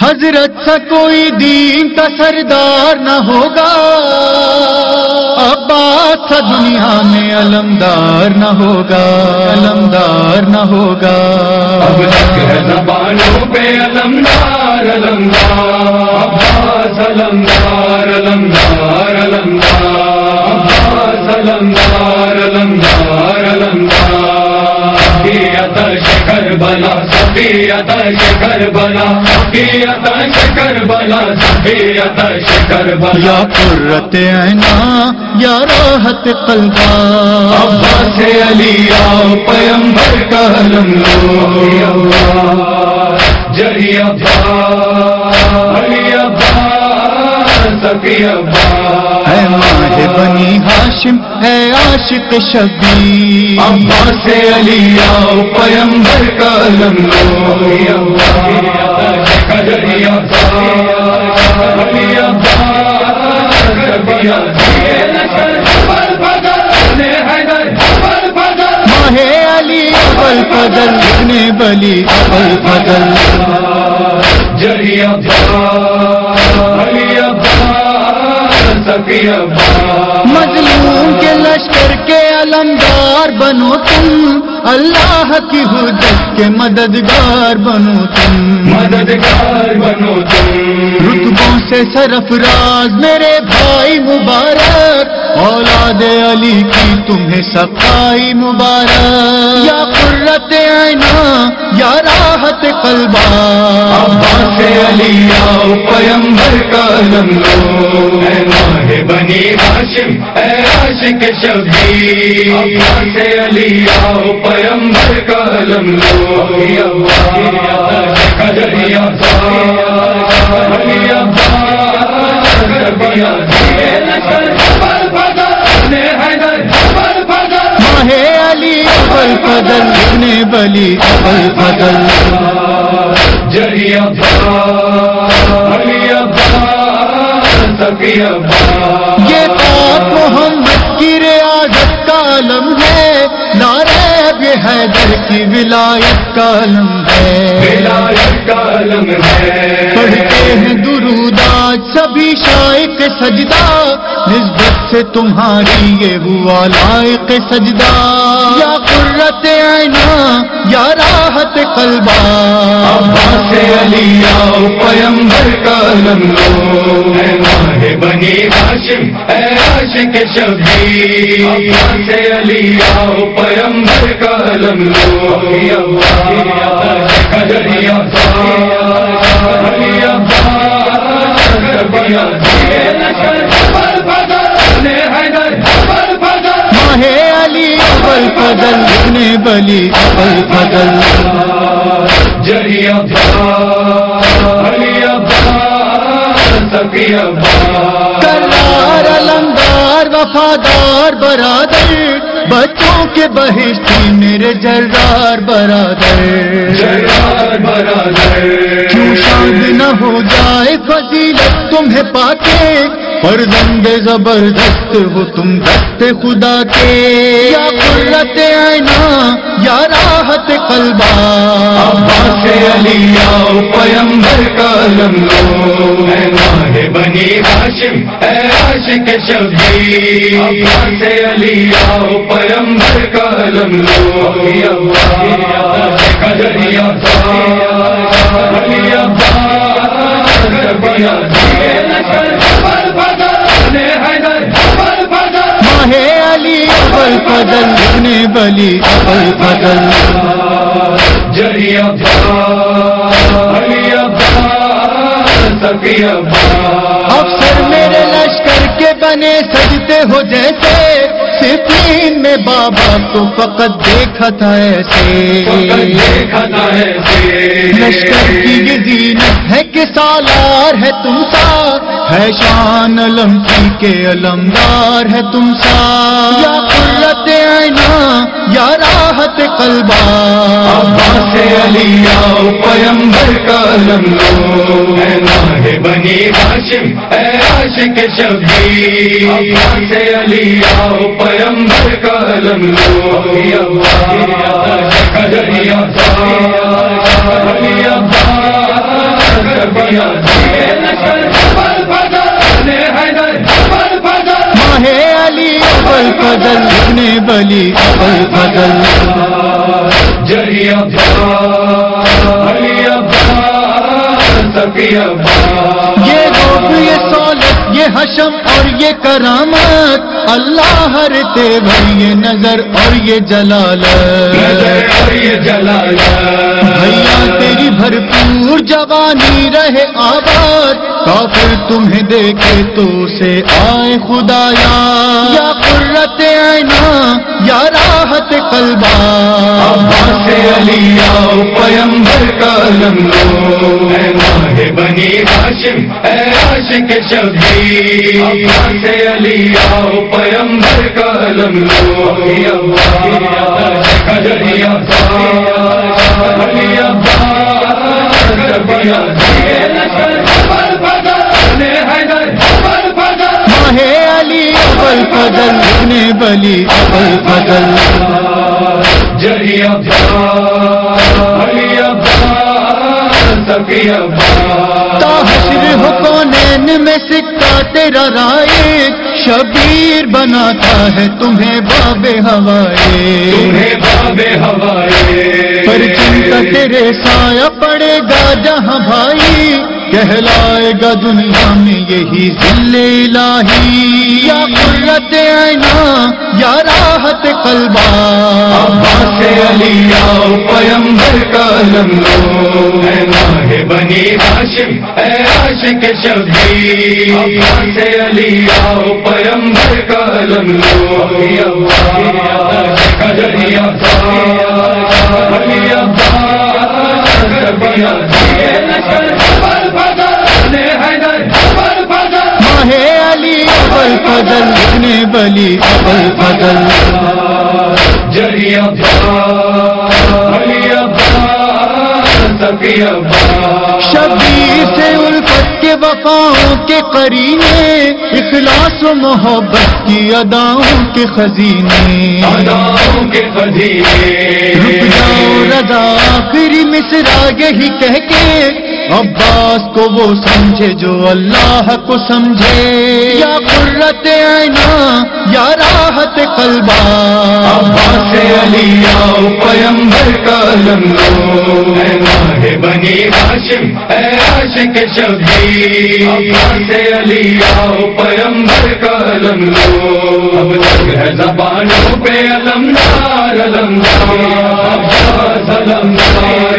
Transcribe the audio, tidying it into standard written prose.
حضرت سا کوئی دین کا سردار نہ ہوگا، عباس سا دنیا میں علمدار نہ ہوگا، علمدار نہ ہوگا۔ اب تک ہے زبانوں پہ علمدار علمدار، عباس علمدار علمدار علمدار، عباس علمدار علمدار علمدار۔ صفیت کربلا، صفیت کربلا، صفیت کربلا، صفیت کربلا۔ یا قرۃ عینا یا راحت قلبا، عباس علی آؤ پیمبر کا علم لو، جری عباس علی عباس صفی عباس۔ اے ماہ بنی ہاشم اے عاشق شبیر، عباس علی آؤ پیمبر کا علم لو، جری عباس علی عباس صفی ماہ علی ابو الفضل ابن بلی ابو الفضل، جری عباس علی عباس صفی عباس۔ مظلوم کے لشکر کے علمدار بنو تم، اللہ کی حجت کے مددگار بنو تم، مددگار بنو تم، رتبوں سے سرفراز میرے بھائی مبارک، اولاد علی کی تمہیں صفائی مبارک۔ یا قرۃ عینا یا راحت قلبا، عباس علی آؤ پیمبر کا علم لو، اے ماہ بنی ہاشم اے عاشق شبیر، عباس علی آؤ پیمبر کا علم لو، جری عباس علی عباس صفی ماہ علی ابو الفضل ابن بلی ابو الفضل، جری عباس علی عباس صفی عباس۔ یہ پاک محمد کی ریاضت کا علم ہے، ناریب یہ حیدر کی ولایت کا علم ہے، ولایت کا علم ہے۔ پڑھتے ہیں درود آج سبھی شائق سجدہ، نسبت سے تمہاری یہ ہوا لائق سجدہ۔ یا قرۃ عینا یا راحت قلبا، عباس علی آؤ پیمبر کا علم لو، اے ماہ بنی ہاشم اے عاشق شبیر، عباس علی آؤ پیمبر کا علم لو، جری عباس علی عباس صفی ماہ علی ابو الفضل ابن بلی ابو الفضل، جری عباس علی عباس صفی عباس۔ کرار علمدار وفادار برادر، بچوں کے بہشتی میرے جرار برادر، جرار برادر، کیوں شاد نہ ہو جائے فضیلت تمہیں پاتے، فرزند زبردست ہو تم دست خدا کے۔ یا قرۃ عینا یا راحت قلبا، عباس علی آؤ پیمبر کا علم لو، اے ماہ بنی ہاشم اے عاشق شبیر، عباس علی آؤ پیمبر کا علم لو، جری عباس علی عباس صفی ماہ علی ابو الفضل ابن بلی ابو الفضل، جری عباس علی عباس صفی عباس۔ افسر میرے لشکر کے بنے سجتے ہو جیسے، صفین میں بابا کو فقط دیکھا تھا ایسے، دیکھا تھا ایسے، لشکر کی یہ زینت ہے کہ سالار ہے تم سا، ہے شان علم کی کے علمدار ہے تم سا۔ یا قرۃ عینا یا راحت قلبا، عباس علی آؤ پیمبر کا علم لو، اے ماہ بنی ہاشم اے عاشق شبیر، عباس علی آؤ پیمبر کا علم لو، جری عباس علی عباس کربلا کے لشکر ابل فضل حیدر ابل فضل ماہ علی ابل فضل ابن بلی ابل فضل جری عباس علی عباس سفی عباس یہ روب یہ سولت یہ حشم اور یہ کرامت اللہ ہر تیور یہ نظر اور یہ جلالت نظر اور یہ جلالت بھیا تیری بھرپور جوانی رہے آباد کافر تمہیں دیکھے تو سے آئے خدایا یا قرۃ عینا یا راحت قلبا عباس علی آؤ پیمبر کا علم لو اے ماہ بنی ہاشم اے عاشق شبیر عباس علی آؤ پیمبر کا علم لو علی عباس علی عباس کربلا کے لشکر ابل فضل حیدر ابل فضل ماہ علی ابل فضل ابن بلی ابل فضل جری عباس علی عباس سفی عباس تا حشر ہو کونین میں سکہ تیرا رائے شبیر بناتا ہے تمہیں باب ہوائے تمہیں باب ہوائے پر جن کا تیرے سایہ پڑے گا جہاں بھائی کہلائے گا دنیا میں یہی ذل الہی یا قرۃ عینا یا راحت قلبا عباس علی آؤ پیمبر کا علم لو اے ماہ بنی ہاشم اے عاشق شبیر عباس علی آؤ پیمبر کا علم لو علی عباس علی عباس کربلا کے لشکر ابل فضل حیدر ابل فضل ماہ علی ابل فضل ابن بلی ابل فضل جری عباس علی عباس سفی عباس شبیر سے الفت کے وفاؤں کے قرینے اخلاص و محبت کی اداؤں کے خزینے اداؤں کے خزینے رک جاؤ رضا آخری مصرع یہی کہہ کے عباس کو وہ سمجھے جو اللہ کو سمجھے یا قرۃ عینا یا راحت قلبا عباس علی آؤ پیمبر کا علم لو اے ماہ بنی ہاشم اے عاشق شبیر عباس علی آؤ پیمبر کا علم لو اب تک ہے زبانوں پہ علمدار علمدار عباس علمدار